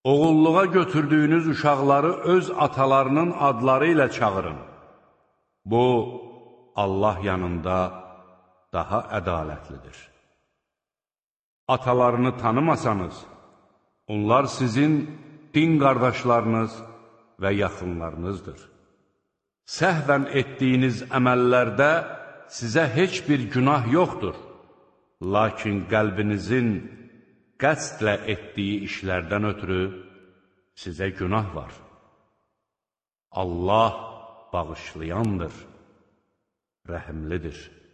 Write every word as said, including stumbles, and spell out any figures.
Oğulluğa götürdüyünüz uşaqları öz atalarının adları ilə çağırın. Bu, Allah yanında daha ədalətlidir. Atalarını tanımasanız, onlar sizin din qardaşlarınız və yaxınlarınızdır. Səhvən etdiyiniz əməllərdə sizə heç bir günah yoxdur. Lakin qəlbinizin qəsdlə etdiyi işlərdən ötürü sizə günah var. Allah bağışlayandır, rəhimlidir.